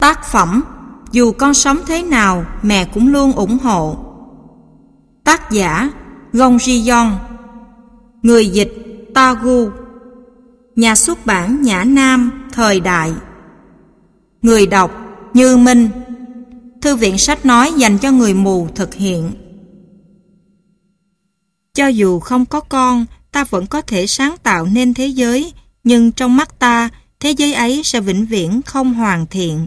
Tác phẩm Dù con sống thế nào, mẹ cũng luôn ủng hộ. Tác giả Gong Ji-yong. Người dịch Ta-gu. Nhà xuất bản Nhã Nam, thời đại. Người đọc Như Minh. Thư viện sách nói dành cho người mù thực hiện. Cho dù không có con, ta vẫn có thể sáng tạo nên thế giới, nhưng trong mắt ta, thế giới ấy sẽ vĩnh viễn không hoàn thiện.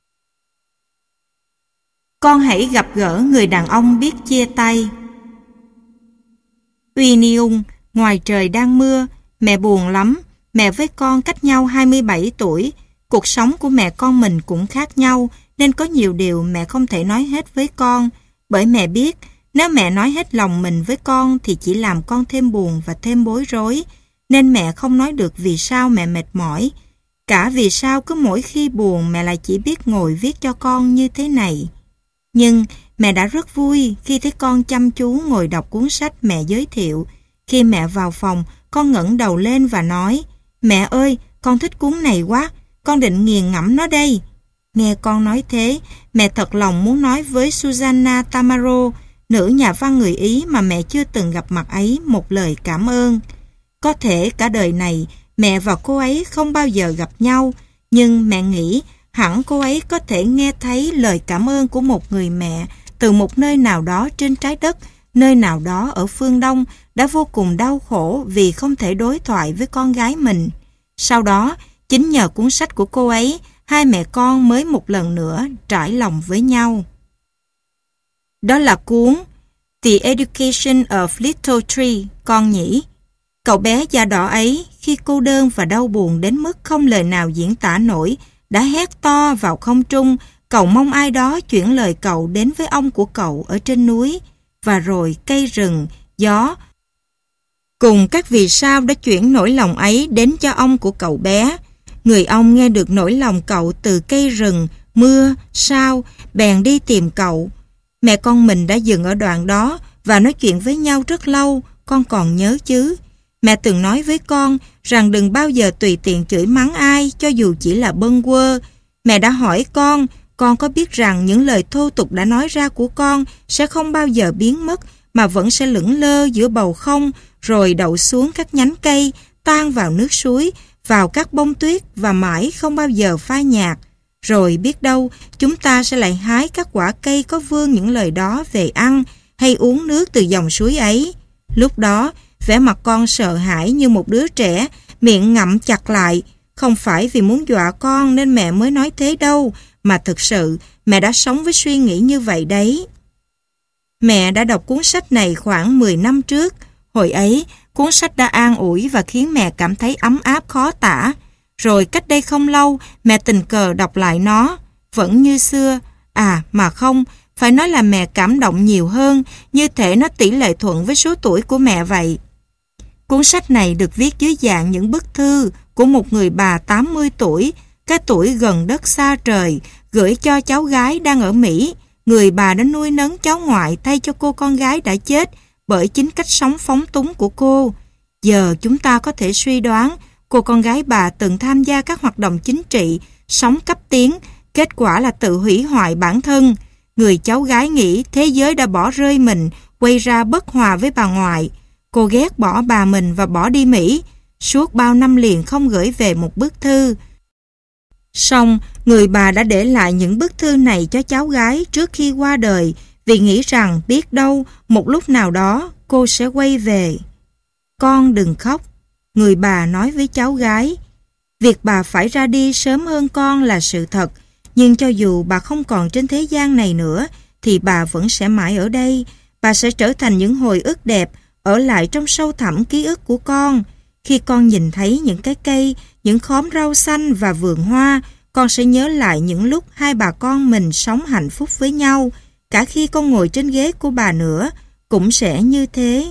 Con hãy gặp gỡ người đàn ông biết chia tay. Uy Niung, ngoài trời đang mưa, mẹ buồn lắm. Mẹ với con cách nhau 27 tuổi. Cuộc sống của mẹ con mình cũng khác nhau, nên có nhiều điều mẹ không thể nói hết với con. Bởi mẹ biết, nếu mẹ nói hết lòng mình với con thì chỉ làm con thêm buồn và thêm bối rối. Nên mẹ không nói được vì sao mẹ mệt mỏi. Cả vì sao cứ mỗi khi buồn mẹ lại chỉ biết ngồi viết cho con như thế này. Nhưng mẹ đã rất vui khi thấy con chăm chú ngồi đọc cuốn sách mẹ giới thiệu. Khi mẹ vào phòng, con ngẩng đầu lên và nói: "Mẹ ơi, con thích cuốn này quá, con định nghiền ngẫm nó đây." Nghe con nói thế, mẹ thật lòng muốn nói với Susanna Tamaro, nữ nhà văn người Ý mà mẹ chưa từng gặp mặt ấy, một lời cảm ơn. Có thể cả đời này, mẹ và cô ấy không bao giờ gặp nhau, nhưng mẹ nghĩ hẳn cô ấy có thể nghe thấy lời cảm ơn của một người mẹ từ một nơi nào đó trên trái đất, nơi nào đó ở phương Đông, đã vô cùng đau khổ vì không thể đối thoại với con gái mình. Sau đó, chính nhờ cuốn sách của cô ấy, hai mẹ con mới một lần nữa trải lòng với nhau. Đó là cuốn The Education of Little Tree, con nhỉ. Cậu bé da đỏ ấy, khi cô đơn và đau buồn đến mức không lời nào diễn tả nổi, đã hét to vào không trung, cầu mong ai đó chuyển lời cậu đến với ông của cậu ở trên núi. Và rồi cây rừng, gió, cùng các vì sao đã chuyển nỗi lòng ấy đến cho ông của cậu bé. Người ông nghe được nỗi lòng cậu từ cây rừng, mưa, sao, bèn đi tìm cậu. Mẹ con mình đã dừng ở đoạn đó và nói chuyện với nhau rất lâu, con còn nhớ chứ? Mẹ từng nói với con rằng đừng bao giờ tùy tiện chửi mắng ai cho dù chỉ là bâng quơ. Mẹ đã hỏi con có biết rằng những lời thô tục đã nói ra của con sẽ không bao giờ biến mất mà vẫn sẽ lững lơ giữa bầu không, rồi đậu xuống các nhánh cây, tan vào nước suối, vào các bông tuyết và mãi không bao giờ phai nhạt. Rồi biết đâu chúng ta sẽ lại hái các quả cây có vương những lời đó về ăn hay uống nước từ dòng suối ấy. Lúc đó, vẻ mặt con sợ hãi như một đứa trẻ, miệng ngậm chặt lại. Không phải vì muốn dọa con nên mẹ mới nói thế đâu, mà thực sự mẹ đã sống với suy nghĩ như vậy đấy. Mẹ đã đọc cuốn sách này khoảng 10 năm trước. Hồi ấy, cuốn sách đã an ủi và khiến mẹ cảm thấy ấm áp khó tả. Rồi cách đây không lâu, mẹ tình cờ đọc lại nó. Vẫn như xưa. À mà không, phải nói là mẹ cảm động nhiều hơn, như thể nó tỷ lệ thuận với số tuổi của mẹ vậy. Cuốn sách này được viết dưới dạng những bức thư của một người bà 80 tuổi, cái tuổi gần đất xa trời, gửi cho cháu gái đang ở Mỹ. Người bà đã nuôi nấng cháu ngoại thay cho cô con gái đã chết bởi chính cách sống phóng túng của cô. Giờ chúng ta có thể suy đoán cô con gái bà từng tham gia các hoạt động chính trị, sống cấp tiến, kết quả là tự hủy hoại bản thân. Người cháu gái nghĩ thế giới đã bỏ rơi mình, quay ra bất hòa với bà ngoại. Cô ghét bỏ bà mình và bỏ đi Mỹ. Suốt bao năm liền không gửi về một bức thư. Song, người bà đã để lại những bức thư này cho cháu gái trước khi qua đời, vì nghĩ rằng biết đâu một lúc nào đó cô sẽ quay về. Con đừng khóc, người bà nói với cháu gái. Việc bà phải ra đi sớm hơn con là sự thật, nhưng cho dù bà không còn trên thế gian này nữa, thì bà vẫn sẽ mãi ở đây. Bà sẽ trở thành những hồi ức đẹp, ở lại trong sâu thẳm ký ức của con. Khi con nhìn thấy những cái cây, những khóm rau xanh và vườn hoa, con sẽ nhớ lại những lúc hai bà con mình sống hạnh phúc với nhau. Cả khi con ngồi trên ghế của bà nữa, cũng sẽ như thế.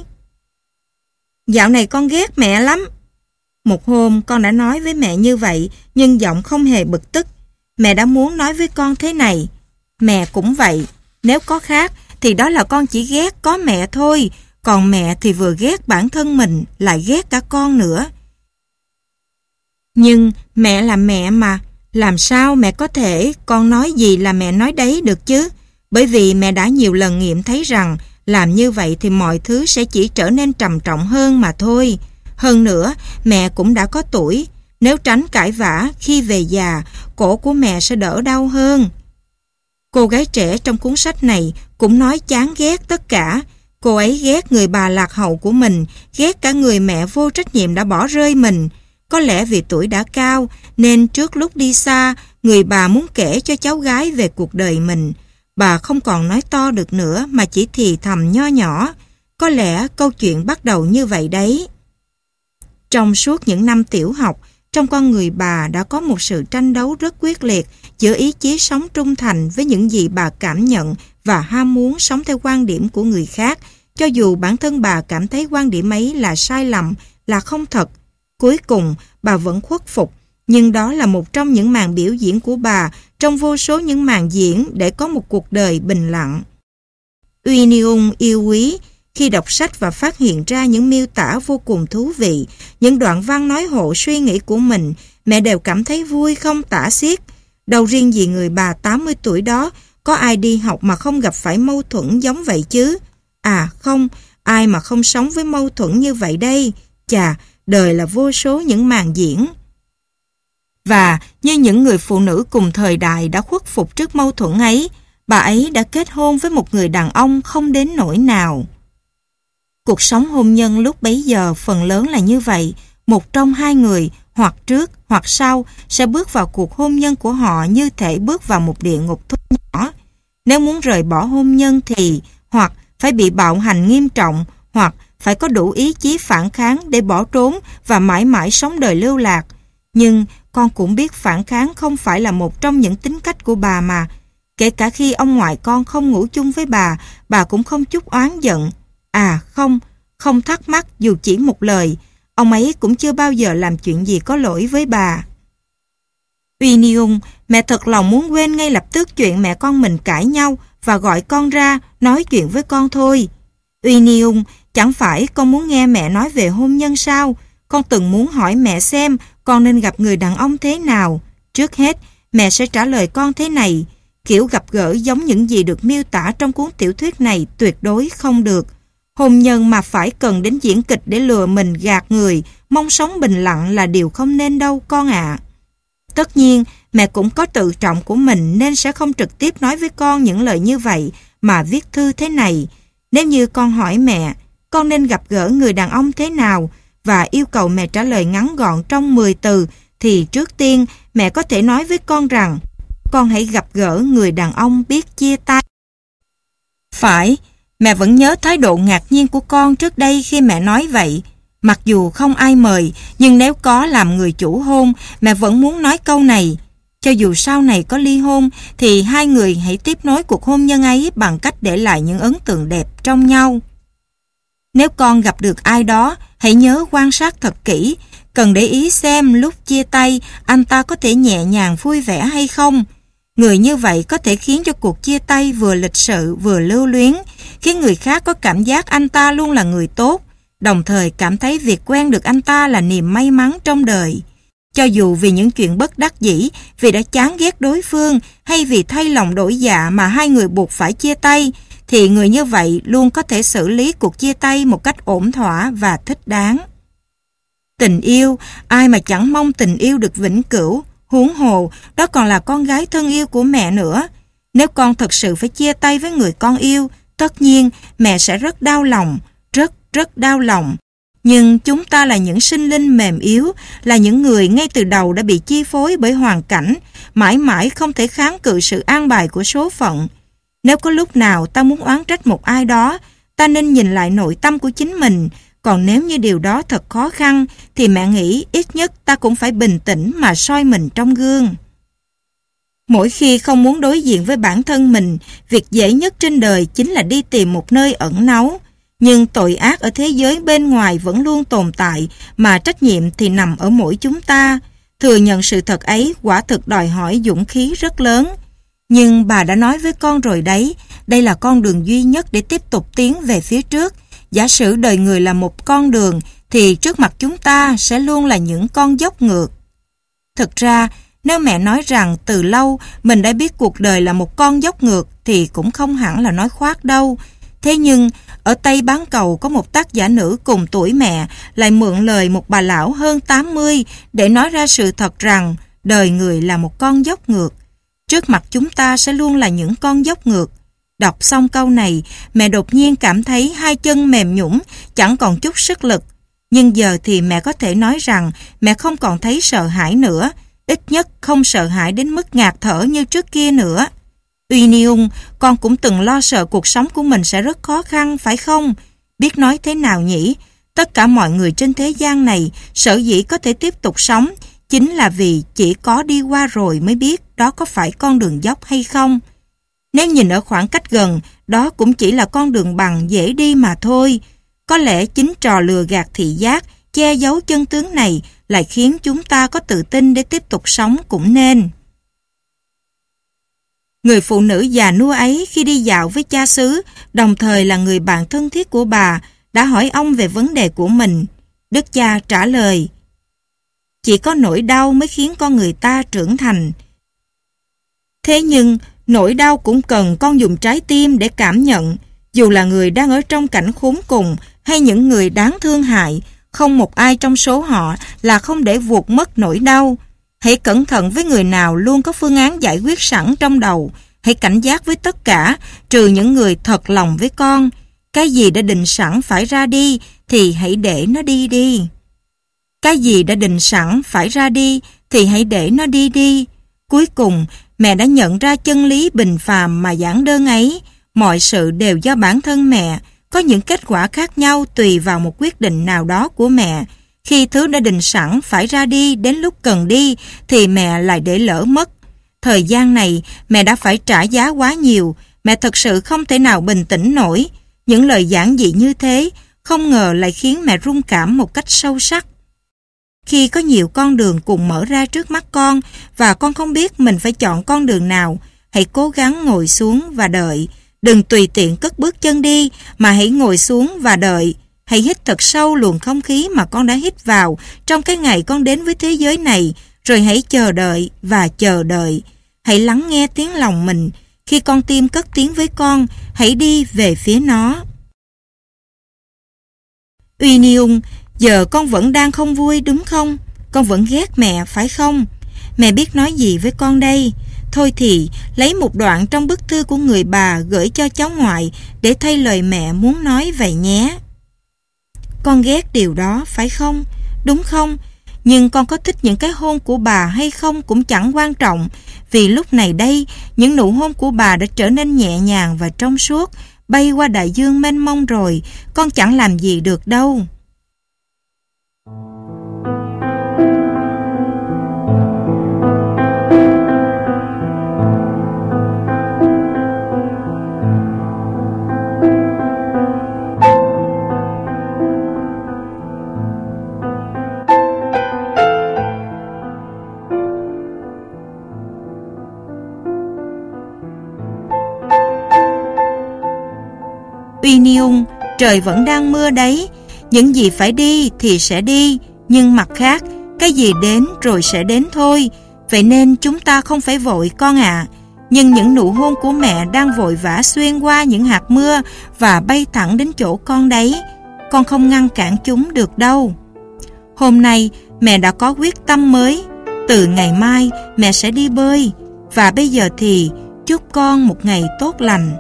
Dạo này con ghét mẹ lắm. Một hôm con đã nói với mẹ như vậy, nhưng giọng không hề bực tức. Mẹ đã muốn nói với con thế này: mẹ cũng vậy, nếu có khác thì đó là con chỉ ghét có mẹ thôi, còn mẹ thì vừa ghét bản thân mình lại ghét cả con nữa. Nhưng mẹ là mẹ mà, Làm sao mẹ có thể con nói gì là mẹ nói đấy được chứ? Bởi vì mẹ đã nhiều lần nghiệm thấy rằng làm như vậy thì mọi thứ sẽ chỉ trở nên trầm trọng hơn mà thôi. Hơn nữa, mẹ cũng đã có tuổi. Nếu tránh cãi vã khi về già, cổ của mẹ sẽ đỡ đau hơn. Cô gái trẻ trong cuốn sách này cũng nói chán ghét tất cả. Cô ấy ghét người bà lạc hậu của mình, ghét cả người mẹ vô trách nhiệm đã bỏ rơi mình. Có lẽ vì tuổi đã cao, nên trước lúc đi xa, người bà muốn kể cho cháu gái về cuộc đời mình. Bà không còn nói to được nữa mà chỉ thì thầm nho nhỏ. Có lẽ câu chuyện bắt đầu như vậy đấy. Trong suốt những năm tiểu học, trong con người bà đã có một sự tranh đấu rất quyết liệt giữa ý chí sống trung thành với những gì bà cảm nhận và ham muốn sống theo quan điểm của người khác, cho dù bản thân bà cảm thấy quan điểm ấy là sai lầm, là không thật. Cuối cùng, bà vẫn khuất phục, nhưng đó là một trong những màn biểu diễn của bà trong vô số những màn diễn để có một cuộc đời bình lặng. Uy Niung yêu quý khi đọc sách và phát hiện ra những miêu tả vô cùng thú vị, những đoạn văn nói hộ suy nghĩ của mình, mẹ đều cảm thấy vui không tả xiết. Đâu riêng gì người bà 80 tuổi đó, có ai đi học mà không gặp phải mâu thuẫn giống vậy chứ? À không, ai mà không sống với mâu thuẫn như vậy đây? Chà, đời là vô số những màn diễn. Và như những người phụ nữ cùng thời đại đã khuất phục trước mâu thuẫn ấy, bà ấy đã kết hôn với một người đàn ông không đến nỗi nào. Cuộc sống hôn nhân lúc bấy giờ phần lớn là như vậy. Một trong hai người, hoặc trước hoặc sau, sẽ bước vào cuộc hôn nhân của họ như thể bước vào một địa ngục thu nhỏ. Nếu muốn rời bỏ hôn nhân thì hoặc phải bị bạo hành nghiêm trọng, hoặc phải có đủ ý chí phản kháng để bỏ trốn và mãi mãi sống đời lưu lạc. Nhưng con cũng biết phản kháng không phải là một trong những tính cách của bà mà. Kể cả khi ông ngoại con không ngủ chung với bà cũng không chút oán giận. À không thắc mắc dù chỉ một lời. Ông ấy cũng chưa bao giờ làm chuyện gì có lỗi với bà. Uy Niung, mẹ thật lòng muốn quên ngay lập tức chuyện mẹ con mình cãi nhau và gọi con ra nói chuyện với con thôi. Uy Niung, chẳng phải con muốn nghe mẹ nói về hôn nhân sao? Con từng muốn hỏi mẹ xem con nên gặp người đàn ông thế nào. Trước hết, mẹ sẽ trả lời con thế này. Kiểu gặp gỡ giống những gì được miêu tả trong cuốn tiểu thuyết này tuyệt đối không được. Hôn nhân mà phải cần đến diễn kịch để lừa mình gạt người, mong sống bình lặng là điều không nên đâu con ạ. Tất nhiên, mẹ cũng có tự trọng của mình nên sẽ không trực tiếp nói với con những lời như vậy mà viết thư thế này. Nếu như con hỏi mẹ, con nên gặp gỡ người đàn ông thế nào và yêu cầu mẹ trả lời ngắn gọn trong 10 từ, thì trước tiên mẹ có thể nói với con rằng con hãy gặp gỡ người đàn ông biết chia tay. Phải, mẹ vẫn nhớ thái độ ngạc nhiên của con trước đây khi mẹ nói vậy. Mặc dù không ai mời, nhưng nếu có làm người chủ hôn, mẹ vẫn muốn nói câu này. Cho dù sau này có ly hôn, thì hai người hãy tiếp nối cuộc hôn nhân ấy bằng cách để lại những ấn tượng đẹp trong nhau. Nếu con gặp được ai đó, hãy nhớ quan sát thật kỹ, cần để ý xem lúc chia tay anh ta có thể nhẹ nhàng vui vẻ hay không. Người như vậy có thể khiến cho cuộc chia tay vừa lịch sự vừa lưu luyến, khiến người khác có cảm giác anh ta luôn là người tốt, đồng thời cảm thấy việc quen được anh ta là niềm may mắn trong đời. Cho dù vì những chuyện bất đắc dĩ, vì đã chán ghét đối phương hay vì thay lòng đổi dạ mà hai người buộc phải chia tay, thì người như vậy luôn có thể xử lý cuộc chia tay một cách ổn thỏa và thích đáng. Tình yêu, ai mà chẳng mong tình yêu được vĩnh cửu, huống hồ, đó còn là con gái thân yêu của mẹ nữa. Nếu con thật sự phải chia tay với người con yêu, tất nhiên mẹ sẽ rất đau lòng, rất đau lòng. Nhưng chúng ta là những sinh linh mềm yếu, là những người ngay từ đầu đã bị chi phối bởi hoàn cảnh, mãi mãi không thể kháng cự sự an bài của số phận. Nếu có lúc nào ta muốn oán trách một ai đó, ta nên nhìn lại nội tâm của chính mình. Còn nếu như điều đó thật khó khăn, thì mẹ nghĩ ít nhất ta cũng phải bình tĩnh mà soi mình trong gương. Mỗi khi không muốn đối diện với bản thân mình, việc dễ nhất trên đời chính là đi tìm một nơi ẩn náu. Nhưng tội ác ở thế giới bên ngoài vẫn luôn tồn tại, mà trách nhiệm thì nằm ở mỗi chúng ta. Thừa nhận sự thật ấy quả thực đòi hỏi dũng khí rất lớn. Nhưng bà đã nói với con rồi đấy, đây là con đường duy nhất để tiếp tục tiến về phía trước. Giả sử đời người là một con đường, thì trước mặt chúng ta sẽ luôn là những con dốc ngược. Thực ra, Nếu mẹ nói rằng từ lâu mình đã biết cuộc đời là một con dốc ngược thì cũng không hẳn là nói khoác đâu. Thế nhưng, ở Tây Bán Cầu có một tác giả nữ cùng tuổi mẹ lại mượn lời một bà lão hơn 80 để nói ra sự thật rằng đời người là một con dốc ngược. Trước mặt chúng ta sẽ luôn là những con dốc ngược. Đọc xong câu này, mẹ đột nhiên cảm thấy hai chân mềm nhũn, chẳng còn chút sức lực. Nhưng giờ thì mẹ có thể nói rằng mẹ không còn thấy sợ hãi nữa, ít nhất không sợ hãi đến mức ngạt thở như trước kia nữa. Uy Niung, con cũng từng lo sợ cuộc sống của mình sẽ rất khó khăn, phải không? Biết nói thế nào nhỉ? Tất cả mọi người trên thế gian này sở dĩ có thể tiếp tục sống chính là vì chỉ có đi qua rồi mới biết đó có phải con đường dốc hay không. Nếu nhìn ở khoảng cách gần, đó cũng chỉ là con đường bằng dễ đi mà thôi. Có lẽ chính trò lừa gạt thị giác, che giấu chân tướng này lại khiến chúng ta có tự tin để tiếp tục sống cũng nên. Người phụ nữ già nua ấy khi đi dạo với cha xứ, đồng thời là người bạn thân thiết của bà, đã hỏi ông về vấn đề của mình. Đức cha trả lời: chỉ có nỗi đau mới khiến con người ta trưởng thành. Thế nhưng, nỗi đau cũng cần con dùng trái tim để cảm nhận. Dù là người đang ở trong cảnh khốn cùng hay những người đáng thương hại, không một ai trong số họ là không để vụt mất nỗi đau. Hãy cẩn thận với người nào luôn có phương án giải quyết sẵn trong đầu. Hãy cảnh giác với tất cả, trừ những người thật lòng với con. Cái gì đã định sẵn phải ra đi thì hãy để nó đi đi. Cái gì đã định sẵn phải ra đi thì hãy để nó đi đi. Cuối cùng, mẹ đã nhận ra chân lý bình phàm mà giản đơn ấy. Mọi sự đều do bản thân mẹ, có những kết quả khác nhau tùy vào một quyết định nào đó của mẹ. Khi thứ đã định sẵn phải ra đi đến lúc cần đi thì mẹ lại để lỡ mất. Thời gian này mẹ đã phải trả giá quá nhiều, mẹ thật sự không thể nào bình tĩnh nổi. Những lời giản dị như thế không ngờ lại khiến mẹ rung cảm một cách sâu sắc. Khi có nhiều con đường cùng mở ra trước mắt con và con không biết mình phải chọn con đường nào, hãy cố gắng ngồi xuống và đợi. Đừng tùy tiện cất bước chân đi mà hãy ngồi xuống và đợi. Hãy hít thật sâu luồng không khí mà con đã hít vào trong cái ngày con đến với thế giới này, rồi hãy chờ đợi và chờ đợi. Hãy lắng nghe tiếng lòng mình. Khi con tim cất tiếng với con, hãy đi về phía nó. Uy Niung, giờ con vẫn đang không vui đúng không? Con vẫn ghét mẹ phải không? Mẹ biết nói gì với con đây? Thôi thì lấy một đoạn trong bức thư của người bà gửi cho cháu ngoại để thay lời mẹ muốn nói vậy nhé. Con ghét điều đó phải không? Đúng không? Nhưng con có thích những cái hôn của bà hay không cũng chẳng quan trọng. Vì lúc này đây, những nụ hôn của bà đã trở nên nhẹ nhàng và trong suốt, bay qua đại dương mênh mông rồi, con chẳng làm gì được đâu. Uy Niung, trời vẫn đang mưa đấy. Những gì phải đi thì sẽ đi, nhưng mặt khác, cái gì đến rồi sẽ đến thôi. Vậy nên chúng ta không phải vội con ạ. Nhưng những nụ hôn của mẹ đang vội vã xuyên qua những hạt mưa và bay thẳng đến chỗ con đấy. Con không ngăn cản chúng được đâu. Hôm nay mẹ đã có quyết tâm mới. Từ ngày mai mẹ sẽ đi bơi. Và bây giờ thì chúc con một ngày tốt lành.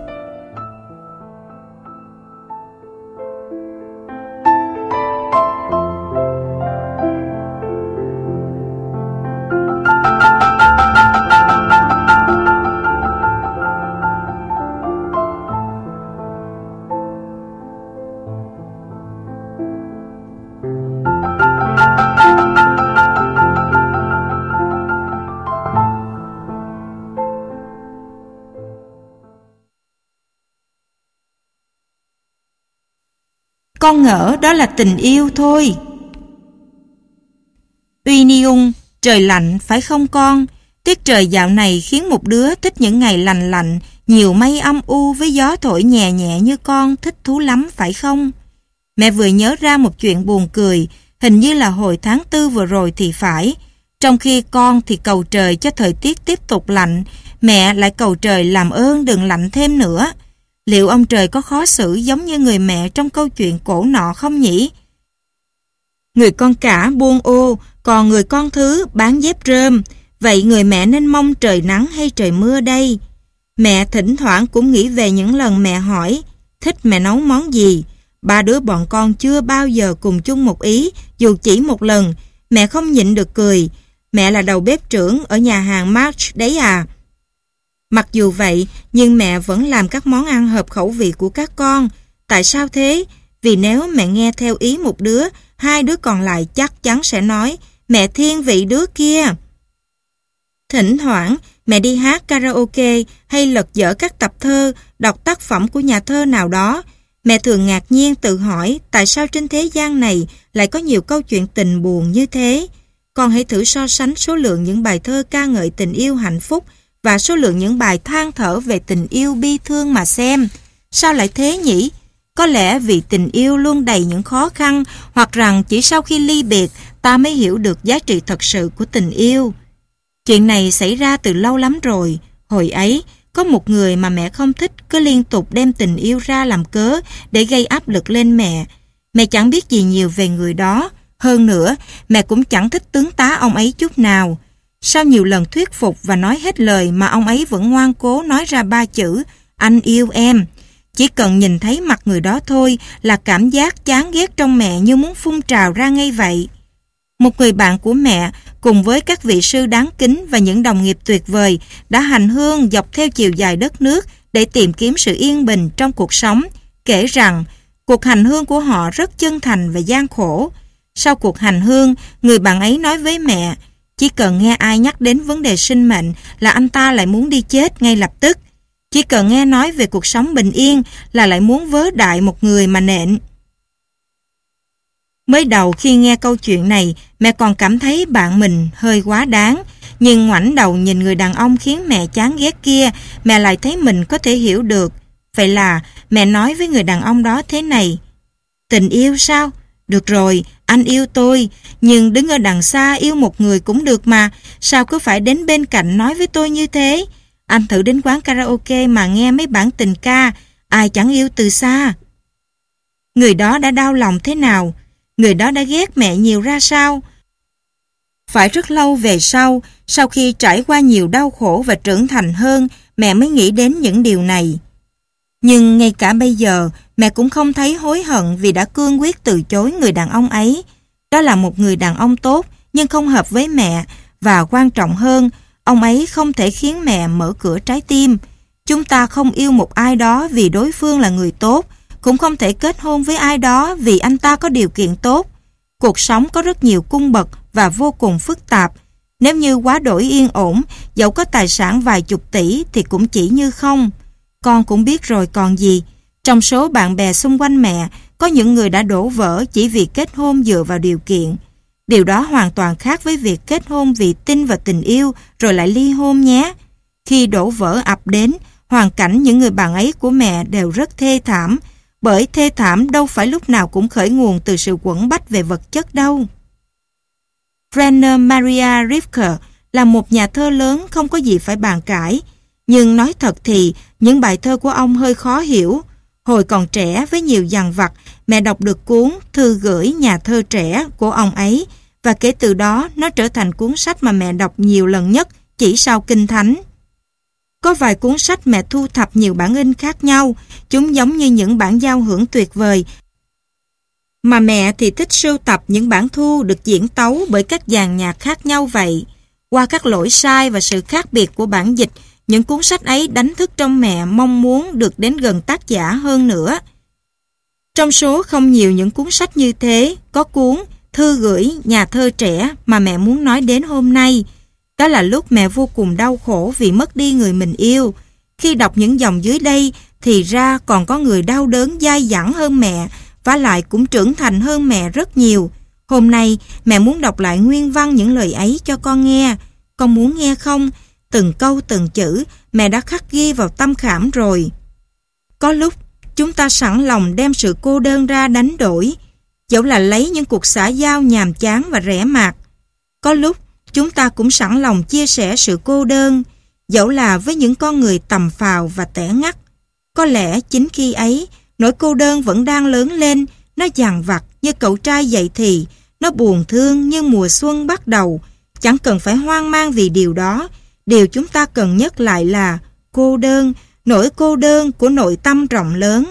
Con ngỡ đó là tình yêu thôi. Uy Niung, trời lạnh phải không con? Tiết trời dạo này khiến một đứa thích những ngày lành lạnh, nhiều mây âm u với gió thổi nhẹ nhẹ như con thích thú lắm phải không? Mẹ vừa nhớ ra một chuyện buồn cười, hình như là hồi tháng 4 vừa rồi thì phải. Trong khi con thì cầu trời cho thời tiết tiếp tục lạnh, mẹ lại cầu trời làm ơn đừng lạnh thêm nữa. Liệu ông trời có khó xử giống như người mẹ trong câu chuyện cổ nọ không nhỉ? Người con cả buôn ô, còn người con thứ bán dép rơm. Vậy người mẹ nên mong trời nắng hay trời mưa đây? Mẹ thỉnh thoảng cũng nghĩ về những lần mẹ hỏi, thích mẹ nấu món gì? Ba đứa bọn con chưa bao giờ cùng chung một ý, dù chỉ một lần. Mẹ không nhịn được cười. Mẹ là đầu bếp trưởng ở nhà hàng March đấy à? Mặc dù vậy, nhưng mẹ vẫn làm các món ăn hợp khẩu vị của các con. Tại sao thế? Vì nếu mẹ nghe theo ý một đứa, hai đứa còn lại chắc chắn sẽ nói, mẹ thiên vị đứa kia. Thỉnh thoảng, mẹ đi hát karaoke hay lật dở các tập thơ, đọc tác phẩm của nhà thơ nào đó. Mẹ thường ngạc nhiên tự hỏi tại sao trên thế gian này lại có nhiều câu chuyện tình buồn như thế. Con hãy thử so sánh số lượng những bài thơ ca ngợi tình yêu hạnh phúc và số lượng những bài than thở về tình yêu bi thương mà xem. Sao lại thế nhỉ? Có lẽ vì tình yêu luôn đầy những khó khăn, hoặc rằng chỉ sau khi ly biệt ta mới hiểu được giá trị thật sự của tình yêu. Chuyện này xảy ra từ lâu lắm rồi. Hồi ấy, có một người mà mẹ không thích cứ liên tục đem tình yêu ra làm cớ để gây áp lực lên mẹ. Mẹ chẳng biết gì nhiều về người đó. Hơn nữa, mẹ cũng chẳng thích tướng tá ông ấy chút nào. Sau nhiều lần thuyết phục và nói hết lời mà ông ấy vẫn ngoan cố nói ra 3 chữ, anh yêu em. Chỉ cần nhìn thấy mặt người đó thôi là cảm giác chán ghét trong mẹ như muốn phun trào ra ngay vậy. Một người bạn của mẹ cùng với các vị sư đáng kính và những đồng nghiệp tuyệt vời đã hành hương dọc theo chiều dài đất nước để tìm kiếm sự yên bình trong cuộc sống, kể rằng cuộc hành hương của họ rất chân thành và gian khổ. Sau cuộc hành hương, người bạn ấy nói với mẹ, chỉ cần nghe ai nhắc đến vấn đề sinh mệnh là anh ta lại muốn đi chết ngay lập tức. Chỉ cần nghe nói về cuộc sống bình yên là lại muốn vớ đại một người mà nện. Mới đầu khi nghe câu chuyện này, mẹ còn cảm thấy bạn mình hơi quá đáng. Nhưng ngoảnh đầu nhìn người đàn ông khiến mẹ chán ghét kia, mẹ lại thấy mình có thể hiểu được. Vậy là mẹ nói với người đàn ông đó thế này: tình yêu sao? Được rồi, anh yêu tôi, nhưng đứng ở đằng xa yêu một người cũng được mà. Sao cứ phải đến bên cạnh nói với tôi như thế? Anh thử đến quán karaoke mà nghe mấy bản tình ca, ai chẳng yêu từ xa. Người đó đã đau lòng thế nào? Người đó đã ghét mẹ nhiều ra sao? Phải rất lâu về sau khi trải qua nhiều đau khổ và trưởng thành hơn, mẹ mới nghĩ đến những điều này. Nhưng ngay cả bây giờ, mẹ cũng không thấy hối hận vì đã cương quyết từ chối người đàn ông ấy. Đó là một người đàn ông tốt, nhưng không hợp với mẹ, và quan trọng hơn, ông ấy không thể khiến mẹ mở cửa trái tim. Chúng ta không yêu một ai đó vì đối phương là người tốt, cũng không thể kết hôn với ai đó vì anh ta có điều kiện tốt. Cuộc sống có rất nhiều cung bậc và vô cùng phức tạp. Nếu như quá đổi yên ổn, dẫu có tài sản vài chục tỷ thì cũng chỉ như không. Con cũng biết rồi còn gì. Trong số bạn bè xung quanh mẹ, có những người đã đổ vỡ chỉ vì kết hôn dựa vào điều kiện. Điều đó hoàn toàn khác với việc kết hôn vì tin vào tình yêu rồi lại ly hôn nhé. Khi đổ vỡ ập đến, hoàn cảnh những người bạn ấy của mẹ đều rất thê thảm, bởi thê thảm đâu phải lúc nào cũng khởi nguồn từ sự quẫn bách về vật chất đâu. Rainer Maria Rilke là một nhà thơ lớn không có gì phải bàn cãi, nhưng nói thật thì những bài thơ của ông hơi khó hiểu. Hồi còn trẻ với nhiều dằn vặt, mẹ đọc được cuốn Thư gửi nhà thơ trẻ của ông ấy, và kể từ đó nó trở thành cuốn sách mà mẹ đọc nhiều lần nhất chỉ sau Kinh Thánh. Có vài cuốn sách mẹ thu thập nhiều bản in khác nhau, chúng giống như những bản giao hưởng tuyệt vời, mà mẹ thì thích sưu tập những bản thu được diễn tấu bởi các dàn nhạc khác nhau vậy. Qua các lỗi sai và sự khác biệt của bản dịch, những cuốn sách ấy đánh thức trong mẹ mong muốn được đến gần tác giả hơn nữa. Trong số không nhiều những cuốn sách như thế, có cuốn Thư gửi nhà thơ trẻ mà mẹ muốn nói đến hôm nay. Đó là lúc mẹ vô cùng đau khổ vì mất đi người mình yêu. Khi đọc những dòng dưới đây, thì ra còn có người đau đớn dai dẳng hơn mẹ, vả lại cũng trưởng thành hơn mẹ rất nhiều. Hôm nay, mẹ muốn đọc lại nguyên văn những lời ấy cho con nghe. Con muốn nghe không? Từng câu từng chữ, mẹ đã khắc ghi vào tâm khảm rồi. Có lúc, chúng ta sẵn lòng đem sự cô đơn ra đánh đổi, dẫu là lấy những cuộc xã giao nhàm chán và rẻ mạt. Có lúc, chúng ta cũng sẵn lòng chia sẻ sự cô đơn, dẫu là với những con người tầm phào và tẻ ngắt. Có lẽ chính khi ấy, nỗi cô đơn vẫn đang lớn lên, nó dằn vặt như cậu trai dậy thì, nó buồn thương như mùa xuân bắt đầu. Chẳng cần phải hoang mang vì điều đó, điều chúng ta cần nhất lại là cô đơn, nỗi cô đơn của nội tâm rộng lớn.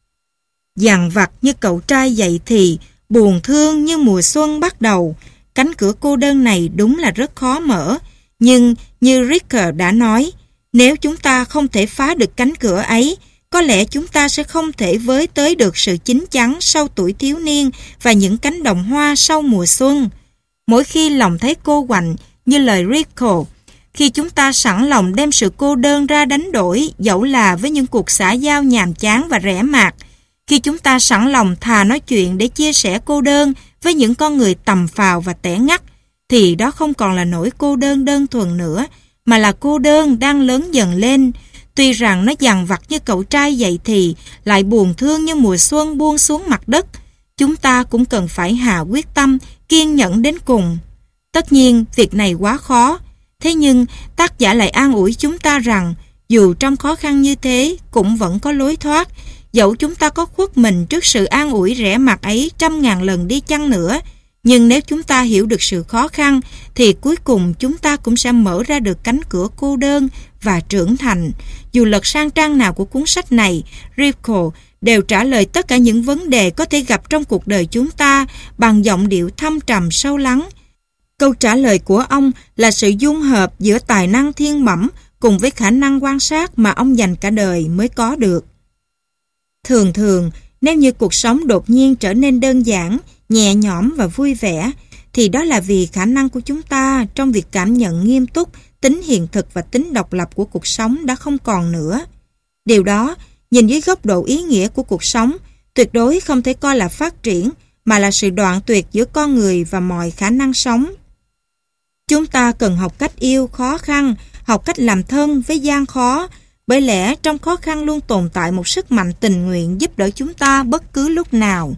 Dằn vặt như cậu trai dậy thì, buồn thương như mùa xuân bắt đầu. Cánh cửa cô đơn này đúng là rất khó mở, nhưng như Rilke đã nói, nếu chúng ta không thể phá được cánh cửa ấy, có lẽ chúng ta sẽ không thể với tới được sự chín chắn sau tuổi thiếu niên và những cánh đồng hoa sau mùa xuân. Mỗi khi lòng thấy cô quạnh, như lời Rilke, khi chúng ta sẵn lòng đem sự cô đơn ra đánh đổi, dẫu là với những cuộc xã giao nhàm chán và rẻ mạt, khi chúng ta sẵn lòng thà nói chuyện để chia sẻ cô đơn với những con người tầm phào và tẻ ngắt, thì đó không còn là nỗi cô đơn đơn thuần nữa, mà là cô đơn đang lớn dần lên. Tuy rằng nó dằn vặt như cậu trai dậy thì, lại buồn thương như mùa xuân buông xuống mặt đất, chúng ta cũng cần phải hạ quyết tâm, kiên nhẫn đến cùng. Tất nhiên, việc này quá khó. Thế nhưng, tác giả lại an ủi chúng ta rằng, dù trong khó khăn như thế, cũng vẫn có lối thoát. Dẫu chúng ta có khuất mình trước sự an ủi rẻ mạt ấy 100.000 lần đi chăng nữa, nhưng nếu chúng ta hiểu được sự khó khăn, thì cuối cùng chúng ta cũng sẽ mở ra được cánh cửa cô đơn và trưởng thành. Dù lật sang trang nào của cuốn sách này, Rilke đều trả lời tất cả những vấn đề có thể gặp trong cuộc đời chúng ta bằng giọng điệu thâm trầm sâu lắng. Câu trả lời của ông là sự dung hợp giữa tài năng thiên bẩm cùng với khả năng quan sát mà ông dành cả đời mới có được. Thường thường, nếu như cuộc sống đột nhiên trở nên đơn giản, nhẹ nhõm và vui vẻ, thì đó là vì khả năng của chúng ta trong việc cảm nhận nghiêm túc, tính hiện thực và tính độc lập của cuộc sống đã không còn nữa. Điều đó, nhìn dưới góc độ ý nghĩa của cuộc sống, tuyệt đối không thể coi là phát triển, mà là sự đoạn tuyệt giữa con người và mọi khả năng sống. Chúng ta cần học cách yêu khó khăn, học cách làm thân với gian khó, bởi lẽ trong khó khăn luôn tồn tại một sức mạnh tình nguyện giúp đỡ chúng ta bất cứ lúc nào.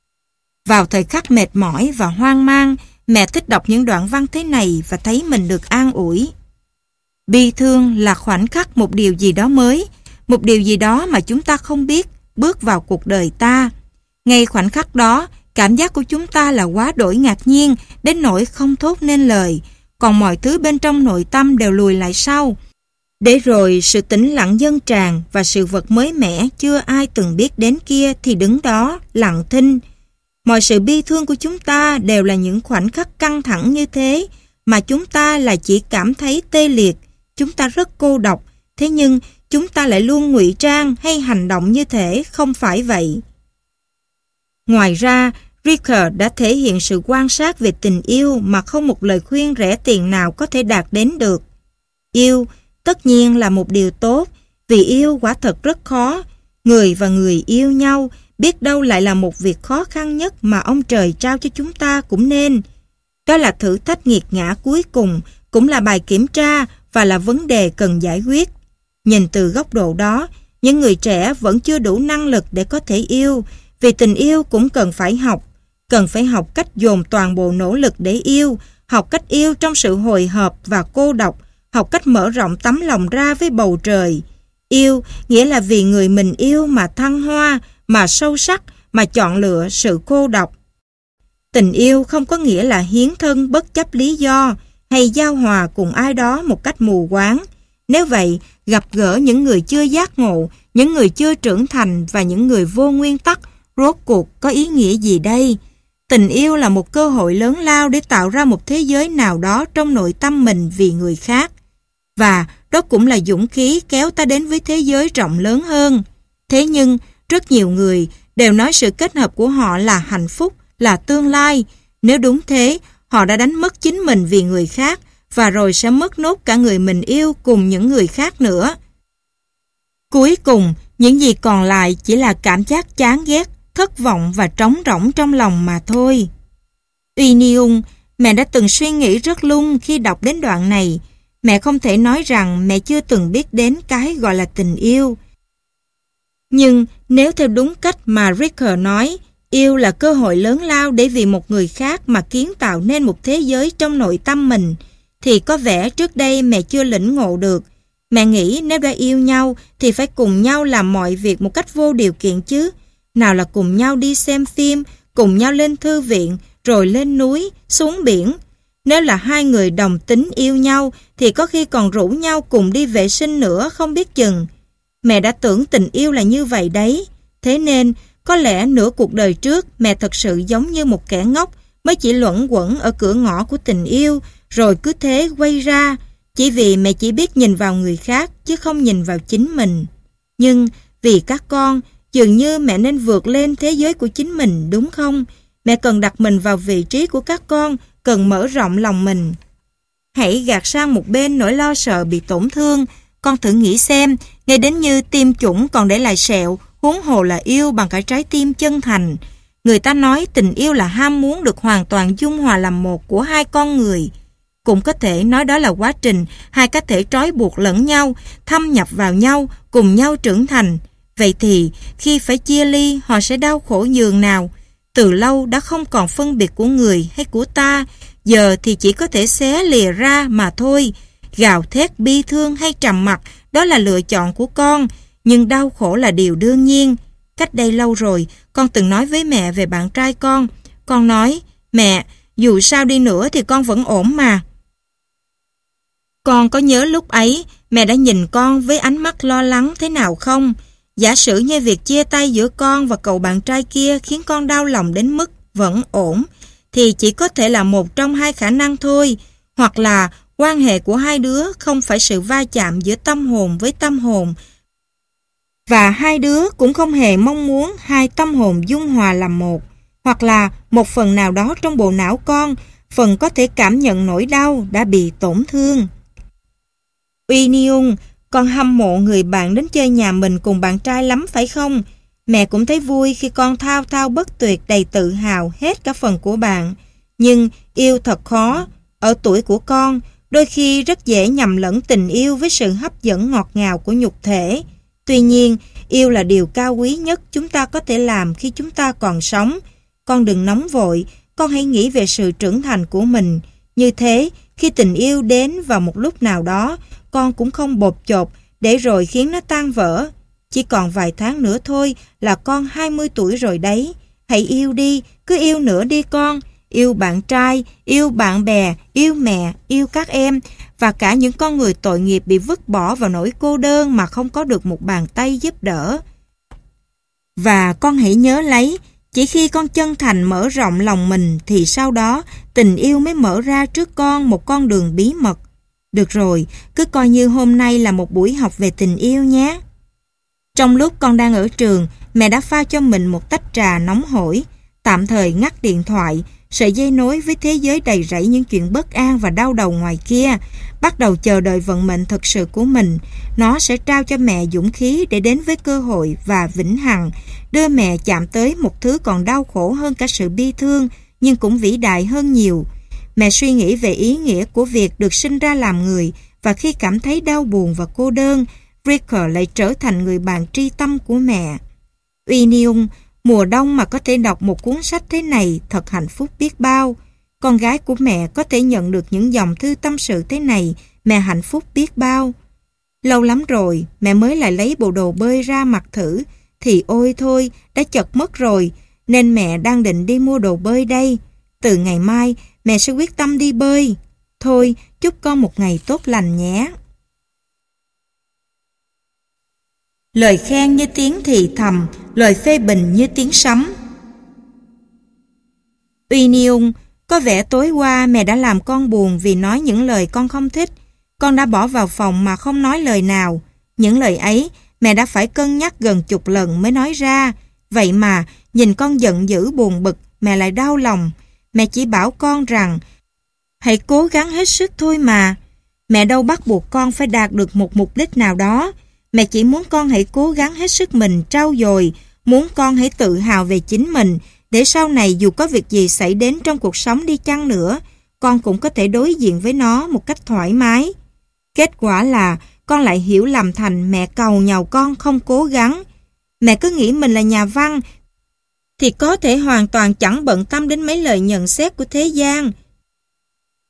Vào thời khắc mệt mỏi và hoang mang, mẹ thích đọc những đoạn văn thế này và thấy mình được an ủi. Bi thương là khoảnh khắc một điều gì đó mới, một điều gì đó mà chúng ta không biết bước vào cuộc đời ta. Ngay khoảnh khắc đó, cảm giác của chúng ta là quá đổi ngạc nhiên đến nỗi không thốt nên lời, còn mọi thứ bên trong nội tâm đều lùi lại sau. Để rồi sự tĩnh lặng dâng tràn và sự vật mới mẻ chưa ai từng biết đến kia thì đứng đó lặng thinh. Mọi sự bi thương của chúng ta đều là những khoảnh khắc căng thẳng như thế, mà chúng ta là chỉ cảm thấy tê liệt. Chúng ta rất cô độc, thế nhưng chúng ta lại luôn ngụy trang hay hành động như thể không phải vậy. Ngoài ra, Rilke đã thể hiện sự quan sát về tình yêu mà không một lời khuyên rẻ tiền nào có thể đạt đến được. Yêu tất nhiên là một điều tốt, vì yêu quả thật rất khó. Người và người yêu nhau biết đâu lại là một việc khó khăn nhất mà ông trời trao cho chúng ta cũng nên. Đó là thử thách nghiệt ngã cuối cùng, cũng là bài kiểm tra và là vấn đề cần giải quyết. Nhìn từ góc độ đó, những người trẻ vẫn chưa đủ năng lực để có thể yêu, vì tình yêu cũng cần phải học cách dồn toàn bộ nỗ lực để yêu, học cách yêu trong sự hồi hộp và cô độc, học cách mở rộng tấm lòng ra với bầu trời. Yêu nghĩa là vì người mình yêu mà thăng hoa, mà sâu sắc, mà chọn lựa sự cô độc. Tình yêu không có nghĩa là hiến thân bất chấp lý do hay giao hòa cùng ai đó một cách mù quáng. Nếu vậy, gặp gỡ những người chưa giác ngộ, những người chưa trưởng thành và những người vô nguyên tắc, rốt cuộc có ý nghĩa gì đây? Tình yêu là một cơ hội lớn lao để tạo ra một thế giới nào đó trong nội tâm mình vì người khác. Và đó cũng là dũng khí kéo ta đến với thế giới rộng lớn hơn. Thế nhưng, rất nhiều người đều nói sự kết hợp của họ là hạnh phúc, là tương lai. Nếu đúng thế, họ đã đánh mất chính mình vì người khác, và rồi sẽ mất nốt cả người mình yêu cùng những người khác nữa. Cuối cùng, những gì còn lại chỉ là cảm giác chán ghét, thất vọng và trống rỗng trong lòng mà thôi. Uy Niung, mẹ đã từng suy nghĩ rất lung khi đọc đến đoạn này. Mẹ không thể nói rằng mẹ chưa từng biết đến cái gọi là tình yêu. Nhưng nếu theo đúng cách mà Rilke nói, yêu là cơ hội lớn lao để vì một người khác mà kiến tạo nên một thế giới trong nội tâm mình, thì có vẻ trước đây mẹ chưa lĩnh ngộ được. Mẹ nghĩ nếu đã yêu nhau thì phải cùng nhau làm mọi việc một cách vô điều kiện chứ. Nào là cùng nhau đi xem phim, cùng nhau lên thư viện, rồi lên núi, xuống biển. Nếu là hai người đồng tính yêu nhau thì có khi còn rủ nhau cùng đi vệ sinh nữa không biết chừng. Mẹ đã tưởng tình yêu là như vậy đấy. Thế nên, có lẽ nửa cuộc đời trước mẹ thật sự giống như một kẻ ngốc mới chỉ luẩn quẩn ở cửa ngõ của tình yêu, rồi cứ thế quay ra, chỉ vì mẹ chỉ biết nhìn vào người khác chứ không nhìn vào chính mình. Nhưng vì các con, dường như mẹ nên vượt lên thế giới của chính mình, đúng không? Mẹ cần đặt mình vào vị trí của các con, cần mở rộng lòng mình. Hãy gạt sang một bên nỗi lo sợ bị tổn thương. Con thử nghĩ xem, ngay đến như tiêm chủng còn để lại sẹo, huống hồ là yêu bằng cả trái tim chân thành. Người ta nói tình yêu là ham muốn được hoàn toàn dung hòa làm một của hai con người. Cũng có thể nói đó là quá trình hai cá thể trói buộc lẫn nhau, thâm nhập vào nhau, cùng nhau trưởng thành. Vậy thì khi phải chia ly họ sẽ đau khổ nhường nào? Từ lâu đã không còn phân biệt của người hay của ta, giờ thì chỉ có thể xé lìa ra mà thôi. Gào thét bi thương hay trầm mặc đó là lựa chọn của con, nhưng đau khổ là điều đương nhiên. Cách đây lâu rồi, con từng nói với mẹ về bạn trai con. Con nói, mẹ, dù sao đi nữa thì con vẫn ổn mà. Con có nhớ lúc ấy, mẹ đã nhìn con với ánh mắt lo lắng thế nào không? Giả sử như việc chia tay giữa con và cậu bạn trai kia khiến con đau lòng đến mức vẫn ổn, thì chỉ có thể là một trong hai khả năng thôi. Hoặc là quan hệ của hai đứa không phải sự va chạm giữa tâm hồn với tâm hồn, và hai đứa cũng không hề mong muốn hai tâm hồn dung hòa làm một. Hoặc là một phần nào đó trong bộ não con, phần có thể cảm nhận nỗi đau đã bị tổn thương. Uy Niung, con hâm mộ người bạn đến chơi nhà mình cùng bạn trai lắm phải không? Mẹ cũng thấy vui khi con thao thao bất tuyệt đầy tự hào hết cả phần của bạn. Nhưng yêu thật khó. Ở tuổi của con, đôi khi rất dễ nhầm lẫn tình yêu với sự hấp dẫn ngọt ngào của nhục thể. Tuy nhiên, yêu là điều cao quý nhất chúng ta có thể làm khi chúng ta còn sống. Con đừng nóng vội, con hãy nghĩ về sự trưởng thành của mình. Như thế, khi tình yêu đến vào một lúc nào đó, con cũng không bột chột để rồi khiến nó tan vỡ. Chỉ còn vài tháng nữa thôi là con 20 tuổi rồi đấy. Hãy yêu đi, cứ yêu nữa đi con. Yêu bạn trai, yêu bạn bè, yêu mẹ, yêu các em và cả những con người tội nghiệp bị vứt bỏ vào nỗi cô đơn mà không có được một bàn tay giúp đỡ. Và con hãy nhớ lấy, chỉ khi con chân thành mở rộng lòng mình thì sau đó tình yêu mới mở ra trước con một con đường bí mật. Được rồi, cứ coi như hôm nay là một buổi học về tình yêu nhé. Trong lúc con đang ở trường, mẹ đã pha cho mình một tách trà nóng hổi, tạm thời ngắt điện thoại, sợi dây nối với thế giới đầy rẫy những chuyện bất an và đau đầu ngoài kia, bắt đầu chờ đợi vận mệnh thật sự của mình. Nó sẽ trao cho mẹ dũng khí để đến với cơ hội và vĩnh hằng, đưa mẹ chạm tới một thứ còn đau khổ hơn cả sự bi thương, nhưng cũng vĩ đại hơn nhiều. Mẹ suy nghĩ về ý nghĩa của việc được sinh ra làm người, và khi cảm thấy đau buồn và cô đơn, Ricker lại trở thành người bạn tri tâm của mẹ. Uy Niung, mùa đông mà có thể đọc một cuốn sách thế này thật hạnh phúc biết bao. Con gái của mẹ có thể nhận được những dòng thư tâm sự thế này, mẹ hạnh phúc biết bao. Lâu lắm rồi, mẹ mới lại lấy bộ đồ bơi ra mặc thử, thì ôi thôi, đã chật mất rồi, nên mẹ đang định đi mua đồ bơi đây. Từ ngày mai, mẹ sẽ quyết tâm đi bơi. Thôi, chúc con một ngày tốt lành nhé. Lời khen như tiếng thì thầm, lời phê bình như tiếng sấm. Uy Niung, có vẻ tối qua mẹ đã làm con buồn vì nói những lời con không thích. Con đã bỏ vào phòng mà không nói lời nào. Những lời ấy, mẹ đã phải cân nhắc gần chục lần mới nói ra. Vậy mà, nhìn con giận dữ buồn bực, mẹ lại đau lòng. Mẹ chỉ bảo con rằng, hãy cố gắng hết sức thôi mà. Mẹ đâu bắt buộc con phải đạt được một mục đích nào đó. Mẹ chỉ muốn con hãy cố gắng hết sức mình trau dồi, muốn con hãy tự hào về chính mình, để sau này dù có việc gì xảy đến trong cuộc sống đi chăng nữa, con cũng có thể đối diện với nó một cách thoải mái. Kết quả là con lại hiểu lầm thành mẹ cầu nhàu con không cố gắng. Mẹ cứ nghĩ mình là nhà văn, thì có thể hoàn toàn chẳng bận tâm đến mấy lời nhận xét của thế gian.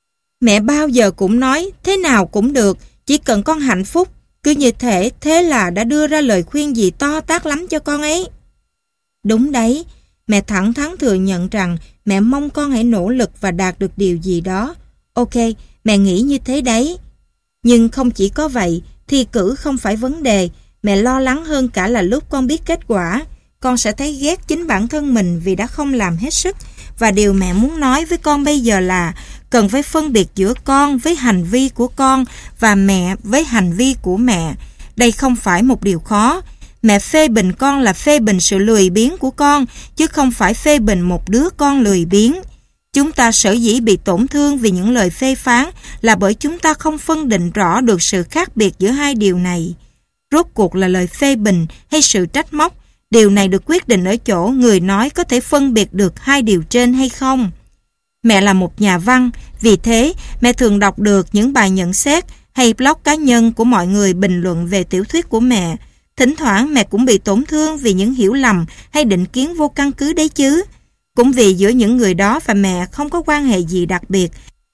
Mẹ bao giờ cũng nói thế nào cũng được, chỉ cần con hạnh phúc. Cứ như thế là đã đưa ra lời khuyên gì to tát lắm cho con ấy. Đúng đấy, mẹ thẳng thắn thừa nhận rằng mẹ mong con hãy nỗ lực và đạt được điều gì đó. Ok, mẹ nghĩ như thế đấy. Nhưng không chỉ có vậy, thi cử không phải vấn đề. Mẹ lo lắng hơn cả là lúc con biết kết quả, con sẽ thấy ghét chính bản thân mình vì đã không làm hết sức. Và điều mẹ muốn nói với con bây giờ là cần phải phân biệt giữa con với hành vi của con và mẹ với hành vi của mẹ. Đây không phải một điều khó. Mẹ phê bình con là phê bình sự lười biếng của con, chứ không phải phê bình một đứa con lười biếng. Chúng ta sở dĩ bị tổn thương vì những lời phê phán là bởi chúng ta không phân định rõ được sự khác biệt giữa hai điều này. Rốt cuộc là lời phê bình hay sự trách móc, điều này được quyết định ở chỗ người nói có thể phân biệt được hai điều trên hay không. Mẹ là một nhà văn, vì thế mẹ thường đọc được những bài nhận xét hay blog cá nhân của mọi người bình luận về tiểu thuyết của mẹ. Thỉnh thoảng mẹ cũng bị tổn thương vì những hiểu lầm hay định kiến vô căn cứ đấy chứ. Cũng vì giữa những người đó và mẹ không có quan hệ gì đặc biệt,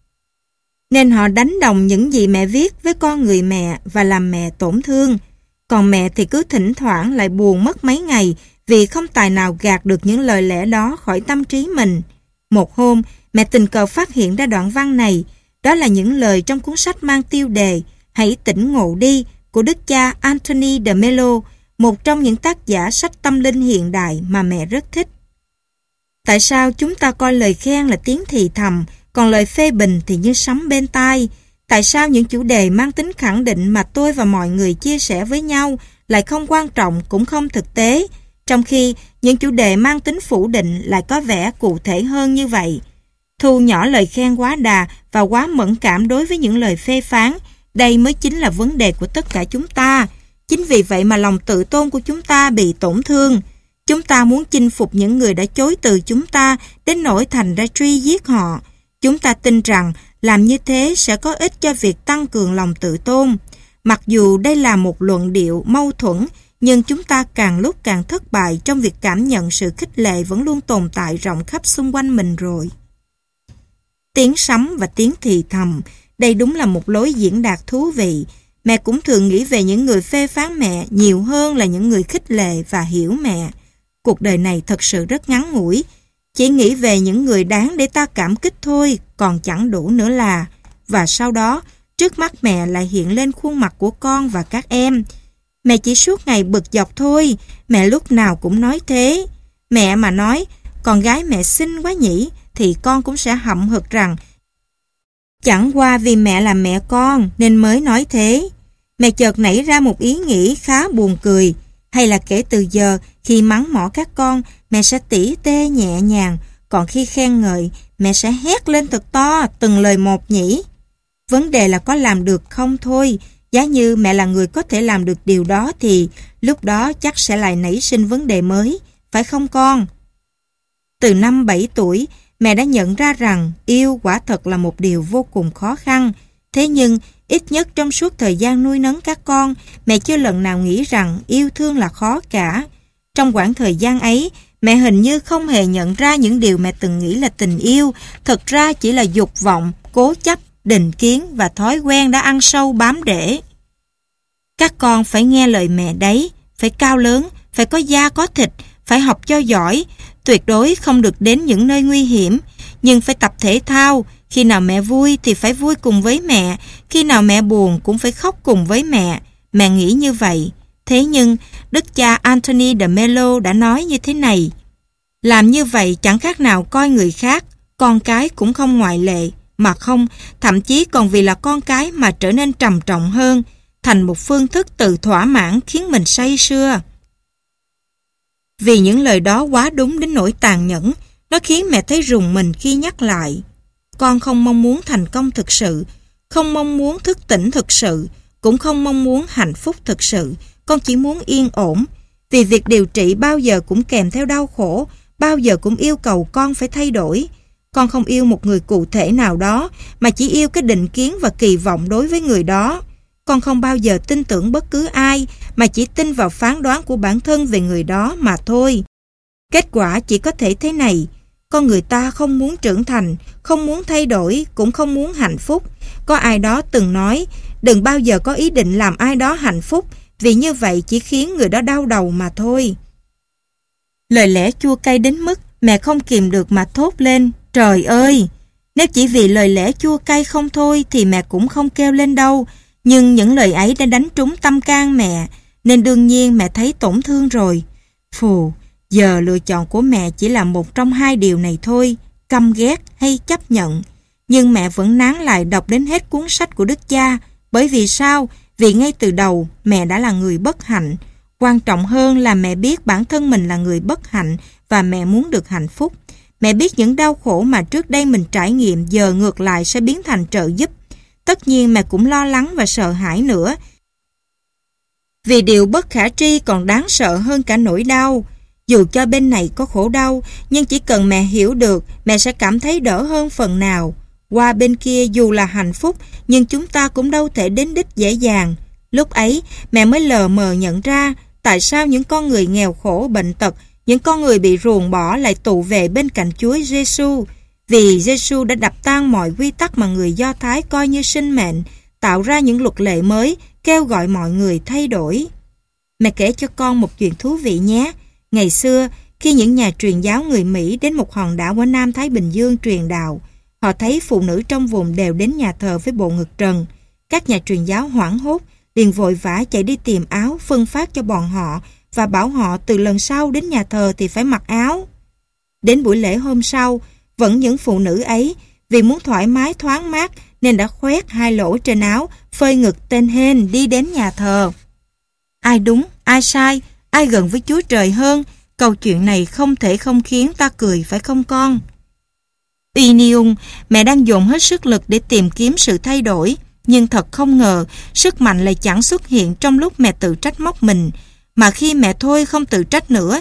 nên họ đánh đồng những gì mẹ viết với con người mẹ và làm mẹ tổn thương. Còn mẹ thì cứ thỉnh thoảng lại buồn mất mấy ngày vì không tài nào gạt được những lời lẽ đó khỏi tâm trí mình. Một hôm, mẹ tình cờ phát hiện ra đoạn văn này. Đó là những lời trong cuốn sách mang tiêu đề Hãy tỉnh ngộ đi của đức cha Anthony de Mello, một trong những tác giả sách tâm linh hiện đại mà mẹ rất thích. Tại sao chúng ta coi lời khen là tiếng thì thầm, còn lời phê bình thì như sấm bên tai? Tại sao những chủ đề mang tính khẳng định mà tôi và mọi người chia sẻ với nhau lại không quan trọng cũng không thực tế, trong khi những chủ đề mang tính phủ định lại có vẻ cụ thể hơn như vậy? Thu nhỏ lời khen quá đà và quá mẫn cảm đối với những lời phê phán, đây mới chính là vấn đề của tất cả chúng ta. Chính vì vậy mà lòng tự tôn của chúng ta bị tổn thương. Chúng ta muốn chinh phục những người đã chối từ chúng ta đến nỗi thành ra truy giết họ. Chúng ta tin rằng làm như thế sẽ có ích cho việc tăng cường lòng tự tôn. Mặc dù đây là một luận điệu mâu thuẫn, nhưng chúng ta càng lúc càng thất bại trong việc cảm nhận sự khích lệ vẫn luôn tồn tại rộng khắp xung quanh mình rồi. Tiếng sấm và tiếng thì thầm, đây đúng là một lối diễn đạt thú vị. Mẹ cũng thường nghĩ về những người phê phán mẹ nhiều hơn là những người khích lệ và hiểu mẹ. Cuộc đời này thật sự rất ngắn ngủi. Chỉ nghĩ về những người đáng để ta cảm kích thôi, còn chẳng đủ nữa là. Và sau đó, trước mắt mẹ lại hiện lên khuôn mặt của con và các em. Mẹ chỉ suốt ngày bực dọc thôi, mẹ lúc nào cũng nói thế. Mẹ mà nói, con gái mẹ xinh quá nhỉ, thì con cũng sẽ hậm hực rằng chẳng qua vì mẹ là mẹ con nên mới nói thế. Mẹ chợt nảy ra một ý nghĩ khá buồn cười. Hay là kể từ giờ, khi mắng mỏ các con, mẹ sẽ tỉ tê nhẹ nhàng, còn khi khen ngợi, mẹ sẽ hét lên thật to, từng lời một nhỉ. Vấn đề là có làm được không thôi. Giá như mẹ là người có thể làm được điều đó thì lúc đó chắc sẽ lại nảy sinh vấn đề mới, phải không con? Từ năm 7 tuổi, mẹ đã nhận ra rằng yêu quả thật là một điều vô cùng khó khăn. Thế nhưng, ít nhất trong suốt thời gian nuôi nấng các con, mẹ chưa lần nào nghĩ rằng yêu thương là khó cả. Trong quãng thời gian ấy, mẹ hình như không hề nhận ra những điều mẹ từng nghĩ là tình yêu, thật ra chỉ là dục vọng, cố chấp, định kiến và thói quen đã ăn sâu bám rễ. Các con phải nghe lời mẹ đấy, phải cao lớn, phải có da có thịt, phải học cho giỏi, tuyệt đối không được đến những nơi nguy hiểm, nhưng phải tập thể thao. Khi nào mẹ vui thì phải vui cùng với mẹ, khi nào mẹ buồn cũng phải khóc cùng với mẹ. Mẹ nghĩ như vậy. Thế nhưng, đức cha Anthony de Mello đã nói như thế này: làm như vậy chẳng khác nào coi người khác, con cái cũng không ngoại lệ, mà không, thậm chí còn vì là con cái mà trở nên trầm trọng hơn, thành một phương thức tự thỏa mãn khiến mình say sưa. Vì những lời đó quá đúng đến nỗi tàn nhẫn, nó khiến mẹ thấy rùng mình khi nhắc lại. Con không mong muốn thành công thực sự, không mong muốn thức tỉnh thực sự, cũng không mong muốn hạnh phúc thực sự. Con chỉ muốn yên ổn. Vì việc điều trị bao giờ cũng kèm theo đau khổ, bao giờ cũng yêu cầu con phải thay đổi. Con không yêu một người cụ thể nào đó, mà chỉ yêu cái định kiến và kỳ vọng đối với người đó. Con không bao giờ tin tưởng bất cứ ai, mà chỉ tin vào phán đoán của bản thân về người đó mà thôi. Kết quả chỉ có thể thế này: con người ta không muốn trưởng thành, không muốn thay đổi, cũng không muốn hạnh phúc. Có ai đó từng nói, đừng bao giờ có ý định làm ai đó hạnh phúc, vì như vậy chỉ khiến người đó đau đầu mà thôi. Lời lẽ chua cay đến mức mẹ không kìm được mà thốt lên, trời ơi! Nếu chỉ vì lời lẽ chua cay không thôi thì mẹ cũng không kêu lên đâu, nhưng những lời ấy đã đánh trúng tâm can mẹ, nên đương nhiên mẹ thấy tổn thương rồi. Phù, giờ lựa chọn của mẹ chỉ là một trong hai điều này thôi, căm ghét hay chấp nhận. Nhưng mẹ vẫn nán lại đọc đến hết cuốn sách của đức cha. Bởi vì sao? Vì ngay từ đầu mẹ đã là người bất hạnh. Quan trọng hơn là mẹ biết bản thân mình là người bất hạnh và mẹ muốn được hạnh phúc. Mẹ biết những đau khổ mà trước đây mình trải nghiệm giờ ngược lại sẽ biến thành trợ giúp. Tất nhiên mẹ cũng lo lắng và sợ hãi nữa. Vì điều bất khả tri còn đáng sợ hơn cả nỗi đau. Dù cho bên này có khổ đau, nhưng chỉ cần mẹ hiểu được, mẹ sẽ cảm thấy đỡ hơn phần nào. Qua bên kia dù là hạnh phúc, nhưng chúng ta cũng đâu thể đến đích dễ dàng. Lúc ấy, mẹ mới lờ mờ nhận ra tại sao những con người nghèo khổ bệnh tật, những con người bị ruồng bỏ lại tụ về bên cạnh Chúa Giêsu. Vì Giêsu đã đập tan mọi quy tắc mà người Do Thái coi như sinh mệnh, tạo ra những luật lệ mới, kêu gọi mọi người thay đổi. Mẹ kể cho con một chuyện thú vị nhé. Ngày xưa, khi những nhà truyền giáo người Mỹ đến một hòn đảo ở Nam Thái Bình Dương truyền đạo, họ thấy phụ nữ trong vùng đều đến nhà thờ với bộ ngực trần. Các nhà truyền giáo hoảng hốt, liền vội vã chạy đi tìm áo phân phát cho bọn họ và bảo họ từ lần sau đến nhà thờ thì phải mặc áo. Đến buổi lễ hôm sau, vẫn những phụ nữ ấy vì muốn thoải mái thoáng mát nên đã khoét hai lỗ trên áo, phơi ngực tên hên đi đến nhà thờ. Ai đúng, ai sai, ai gần với Chúa Trời hơn? Câu chuyện này không thể không khiến ta cười, phải không con? Uy Niung, mẹ đang dồn hết sức lực để tìm kiếm sự thay đổi, nhưng thật không ngờ sức mạnh lại chẳng xuất hiện trong lúc mẹ tự trách móc mình, mà khi mẹ thôi không tự trách nữa.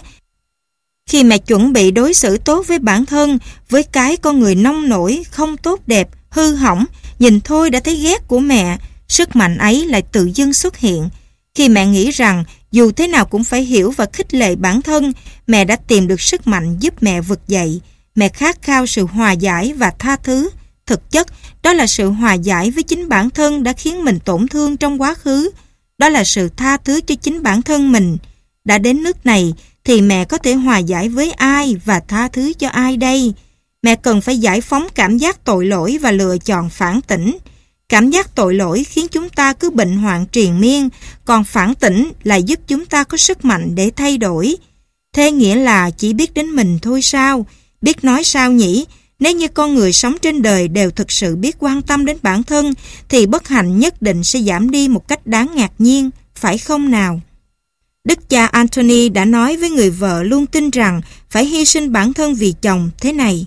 Khi mẹ chuẩn bị đối xử tốt với bản thân, với cái con người nông nổi, không tốt đẹp, hư hỏng, nhìn thôi đã thấy ghét của mẹ, sức mạnh ấy lại tự dưng xuất hiện. Khi mẹ nghĩ rằng dù thế nào cũng phải hiểu và khích lệ bản thân, mẹ đã tìm được sức mạnh giúp mẹ vực dậy. Mẹ khát khao sự hòa giải và tha thứ. Thực chất, đó là sự hòa giải với chính bản thân đã khiến mình tổn thương trong quá khứ. Đó là sự tha thứ cho chính bản thân mình. Đã đến nước này, thì mẹ có thể hòa giải với ai và tha thứ cho ai đây? Mẹ cần phải giải phóng cảm giác tội lỗi và lựa chọn phản tỉnh. Cảm giác tội lỗi khiến chúng ta cứ bệnh hoạn triền miên, còn phản tỉnh lại giúp chúng ta có sức mạnh để thay đổi. Thế nghĩa là chỉ biết đến mình thôi sao? Biết nói sao nhỉ? Nếu như con người sống trên đời đều thực sự biết quan tâm đến bản thân, thì bất hạnh nhất định sẽ giảm đi một cách đáng ngạc nhiên, phải không nào? Đức cha Anthony đã nói với người vợ luôn tin rằng phải hy sinh bản thân vì chồng thế này: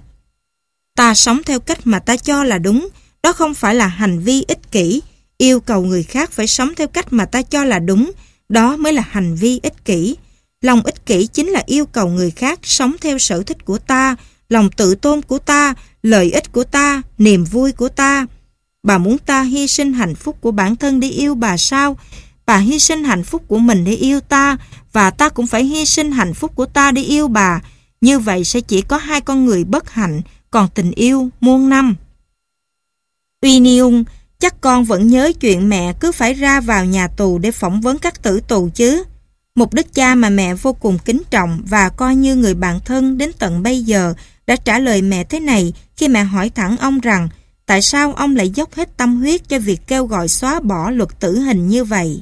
ta sống theo cách mà ta cho là đúng, đó không phải là hành vi ích kỷ. Yêu cầu người khác phải sống theo cách mà ta cho là đúng, đó mới là hành vi ích kỷ. Lòng ích kỷ chính là yêu cầu người khác sống theo sở thích của ta, lòng tự tôn của ta, lợi ích của ta, niềm vui của ta. Bà muốn ta hy sinh hạnh phúc của bản thân để yêu bà sao? Bà hy sinh hạnh phúc của mình để yêu ta, và ta cũng phải hy sinh hạnh phúc của ta để yêu bà. Như vậy sẽ chỉ có hai con người bất hạnh, còn tình yêu muôn năm. Uy Niung, chắc con vẫn nhớ chuyện mẹ cứ phải ra vào nhà tù để phỏng vấn các tử tù chứ? Một đức cha mà mẹ vô cùng kính trọng và coi như người bạn thân đến tận bây giờ đã trả lời mẹ thế này khi mẹ hỏi thẳng ông rằng tại sao ông lại dốc hết tâm huyết cho việc kêu gọi xóa bỏ luật tử hình như vậy.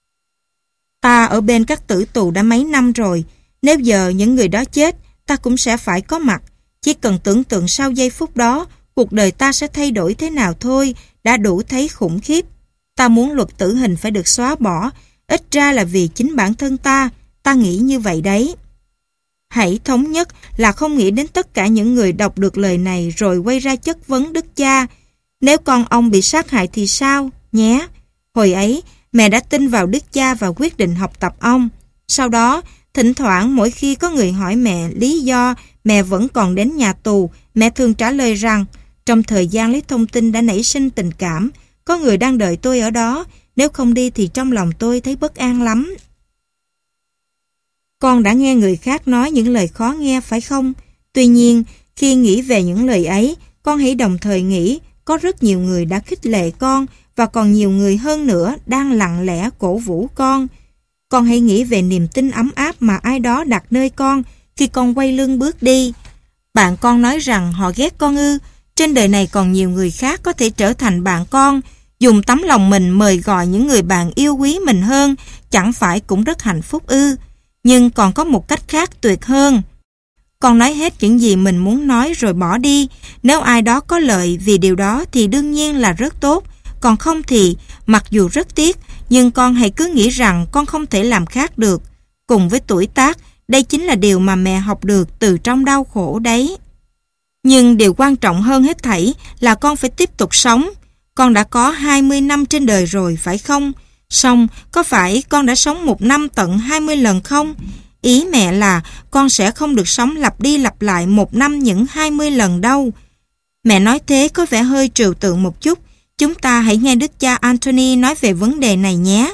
Ta ở bên các tử tù đã mấy năm rồi, nếu giờ những người đó chết, ta cũng sẽ phải có mặt. Chỉ cần tưởng tượng sau giây phút đó, cuộc đời ta sẽ thay đổi thế nào thôi, đã đủ thấy khủng khiếp. Ta muốn luật tử hình phải được xóa bỏ, ít ra là vì chính bản thân ta nghĩ như vậy đấy. Hãy thống nhất là không nghĩ đến tất cả những người đọc được lời này rồi quay ra chất vấn đức cha. Nếu con ông bị sát hại thì sao, nhé? Hồi ấy, mẹ đã tin vào đức cha và quyết định học tập ông. Sau đó, thỉnh thoảng mỗi khi có người hỏi mẹ lý do mẹ vẫn còn đến nhà tù, mẹ thường trả lời rằng trong thời gian lấy thông tin đã nảy sinh tình cảm, có người đang đợi tôi ở đó, nếu không đi thì trong lòng tôi thấy bất an lắm. Con đã nghe người khác nói những lời khó nghe phải không? Tuy nhiên, Khi nghĩ về những lời ấy, con hãy đồng thời nghĩ có rất nhiều người đã khích lệ con và còn nhiều người hơn nữa đang lặng lẽ cổ vũ con. Con hãy nghĩ về niềm tin ấm áp mà ai đó đặt nơi con khi con quay lưng bước đi. Bạn con nói rằng họ ghét con ư? Trên đời này còn nhiều người khác có thể trở thành bạn con, dùng tấm lòng mình mời gọi những người bạn yêu quý mình hơn, chẳng phải cũng rất hạnh phúc ư? Nhưng còn có một cách khác tuyệt hơn. Con nói hết những gì mình muốn nói rồi bỏ đi. Nếu ai đó có lợi vì điều đó thì đương nhiên là rất tốt. Còn không thì, mặc dù rất tiếc, nhưng con hãy cứ nghĩ rằng con không thể làm khác được. Cùng với tuổi tác, đây chính là điều mà mẹ học được từ trong đau khổ đấy. Nhưng điều quan trọng hơn hết thảy là con phải tiếp tục sống. Con đã có 20 năm trên đời rồi, phải không? Xong, có phải con đã sống một năm tận 20 lần không? Ý mẹ là con sẽ không được sống lặp đi lặp lại một năm những 20 lần đâu. Mẹ nói thế có vẻ hơi trừu tượng một chút. Chúng ta hãy nghe Đức cha Anthony nói về vấn đề này nhé.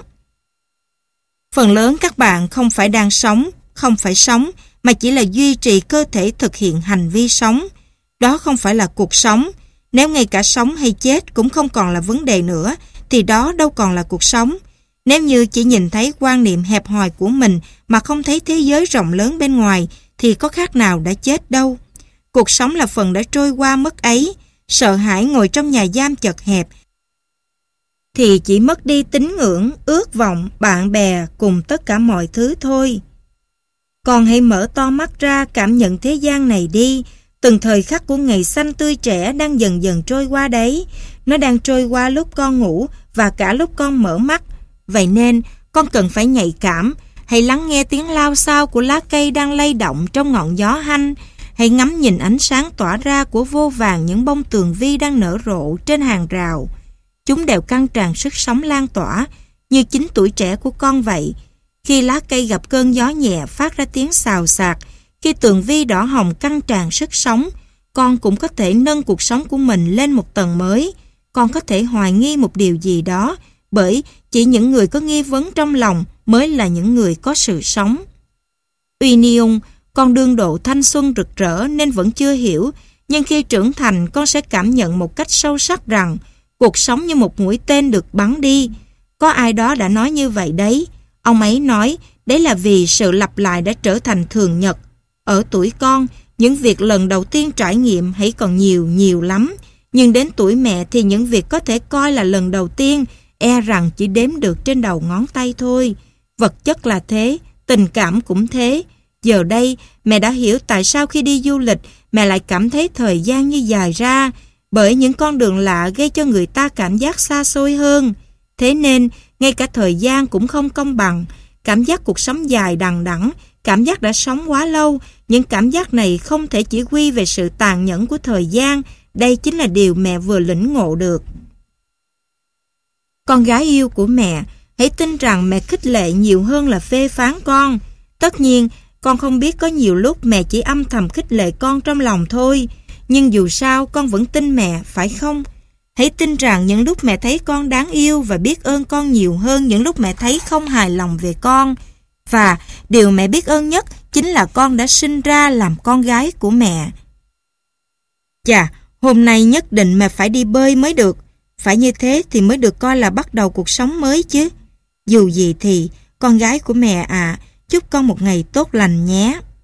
Phần lớn các bạn không phải đang sống, không phải sống, mà chỉ là duy trì cơ thể thực hiện hành vi sống. Đó không phải là cuộc sống. Nếu ngay cả sống hay chết cũng không còn là vấn đề nữa, thì đó đâu còn là cuộc sống. Nếu như chỉ nhìn thấy quan niệm hẹp hòi của mình mà không thấy thế giới rộng lớn bên ngoài, thì có khác nào đã chết đâu. Cuộc sống là phần đã trôi qua mất ấy. Sợ hãi ngồi trong nhà giam chật hẹp thì chỉ mất đi tín ngưỡng, ước vọng, bạn bè cùng tất cả mọi thứ thôi. Con hãy mở to mắt ra cảm nhận thế gian này đi. Từng thời khắc của ngày xanh tươi trẻ đang dần dần trôi qua đấy. Nó đang trôi qua lúc con ngủ và cả lúc con mở mắt. Vậy nên con cần phải nhạy cảm. Hãy lắng nghe tiếng lao xao của lá cây đang lay động trong ngọn gió hanh. Hãy ngắm nhìn ánh sáng tỏa ra của vô vàn những bông tường vi đang nở rộ trên hàng rào. Chúng đều căng tràn sức sống lan tỏa, như chính tuổi trẻ của con vậy. Khi lá cây gặp cơn gió nhẹ phát ra tiếng xào xạc, khi tường vi đỏ hồng căng tràn sức sống, con cũng có thể nâng cuộc sống của mình lên một tầng mới. Con có thể hoài nghi một điều gì đó, bởi chỉ những người có nghi vấn trong lòng mới là những người có sự sống. Uy Niung, con đương độ thanh xuân rực rỡ nên vẫn chưa hiểu, nhưng khi trưởng thành con sẽ cảm nhận một cách sâu sắc rằng cuộc sống như một mũi tên được bắn đi. Có ai đó đã nói như vậy đấy. Ông ấy nói đấy là vì sự lặp lại đã trở thành thường nhật. Ở tuổi con, những việc lần đầu tiên trải nghiệm hãy còn nhiều lắm. Nhưng đến tuổi mẹ thì những việc có thể coi là lần đầu tiên e rằng chỉ đếm được trên đầu ngón tay thôi. Vật chất là thế, tình cảm cũng thế. Giờ đây, mẹ đã hiểu tại sao khi đi du lịch, mẹ lại cảm thấy thời gian như dài ra, bởi những con đường lạ gây cho người ta cảm giác xa xôi hơn. Thế nên, ngay cả thời gian cũng không công bằng. Cảm giác cuộc sống dài đằng đẵng, cảm giác đã sống quá lâu, những cảm giác này không thể chỉ quy về sự tàn nhẫn của thời gian. Đây chính là điều mẹ vừa lĩnh ngộ được. Con gái yêu của mẹ, hãy tin rằng mẹ khích lệ nhiều hơn là phê phán con. Tất nhiên, con không biết có nhiều lúc mẹ chỉ âm thầm khích lệ con trong lòng thôi. Nhưng dù sao con vẫn tin mẹ, phải không? Hãy tin rằng những lúc mẹ thấy con đáng yêu và biết ơn con nhiều hơn những lúc mẹ thấy không hài lòng về con. Và điều mẹ biết ơn nhất chính là con đã sinh ra làm con gái của mẹ. Chà, hôm nay nhất định mẹ phải đi bơi mới được. Phải như thế thì mới được coi là bắt đầu cuộc sống mới chứ. Dù gì thì, con gái của mẹ chúc con một ngày tốt lành nhé.